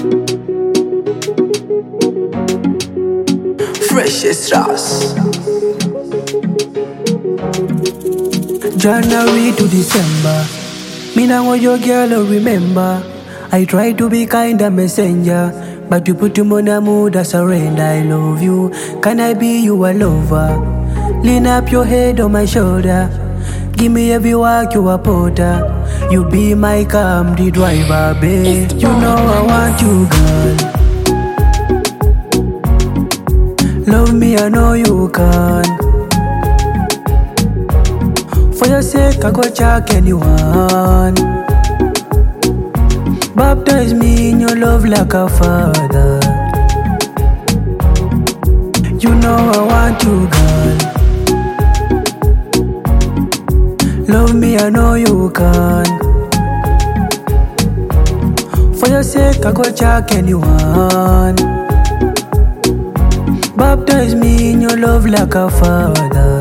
Freshest Ross. January to December, me now want your girl remember. I try to be kind a messenger, but you put him on a mood I surrender. I love you, can I be you a lover? Lean up your head on my shoulder, give me every walk you a porter. You be my calm, the driver, babe. You know I want you, girl. Love me, I know you can. For your sake, I go check anyone. Baptize me in your love like a father. You know I want you, girl. Love me, I know you can. For your sake, I go check anyone. Baptize me in your love like a father.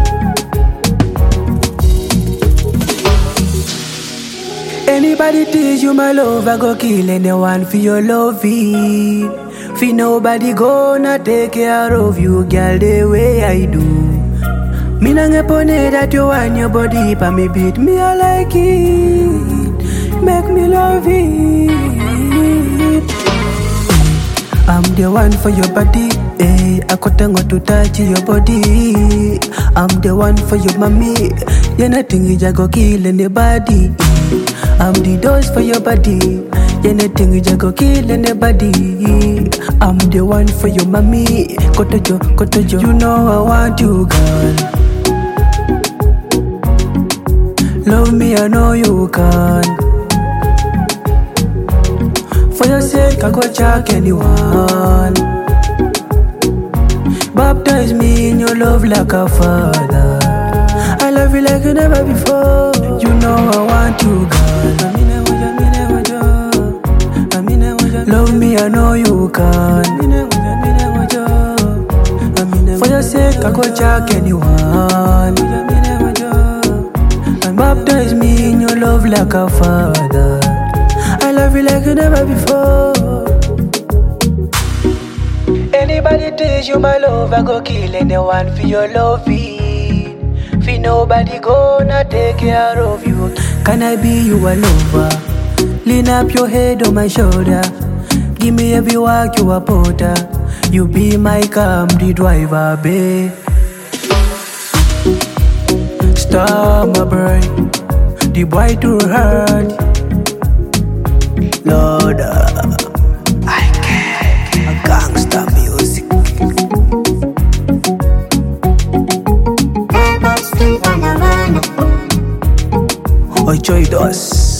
Anybody teach you my love, I go kill anyone for your loving. For nobody gonna take care of you, girl, the way I do. Me nang pone that you want your body, pa me beat me, I like it. Make me love it. I'm the one for your body, eh. I couldn't to touch your body. I'm the one for your mommy. You're nothing, you just go kill anybody. I'm the dose for your body. You're nothing, you just go kill anybody. I'm the one for your mommy. Kotojo, you know I want you, girl. Love me, I know you can. For your sake, I go check anyone. Baptize me in your love like a father. I love you like you never before. You know I want you, girl. Love me, I know you can. For your sake, I go check anyone. Baptize me in your love like a father. I love you like you never before. Anybody teach you my love, I go kill anyone for your loving. For nobody gonna take care of you. Can I be you a lover? Lean up your head on my shoulder, give me every walk you a porter. You be my calm, the driver, babe. Stop my brain, the boy too hard. Lord, I can't. A gangsta music. Oi, Joy Dos.